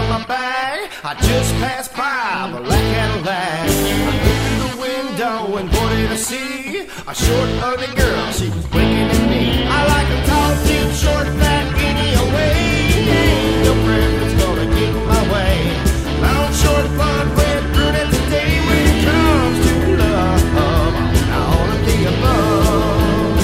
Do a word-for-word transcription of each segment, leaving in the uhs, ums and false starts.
my bag. I just passed by a black Cadillac. I looked through the window and boy did I see a short, ugly girl. She was blinking at me. I like a tall, thin, short, fat, any way. Ain't no preference gonna get in my way. Long, short, blonde, red, brunette today. When it comes to love, all of the above.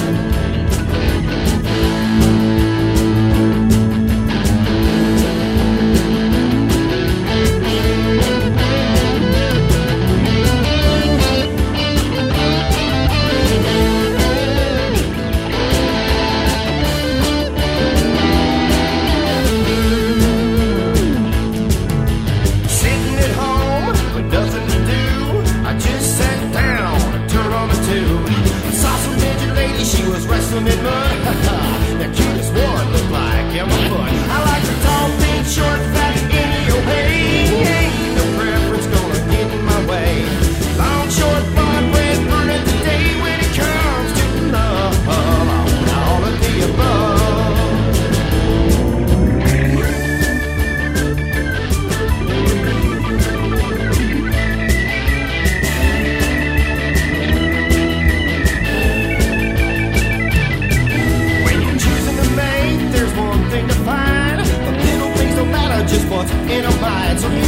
Mid mud, the cutest one looked like Emma Fudd. I like the tall, thin, short, fat, any old way. Ain't no preference gonna get in my way. Long, short, blonde, red, brunette today. When it comes to love, all of the above. Just what's in a mind. So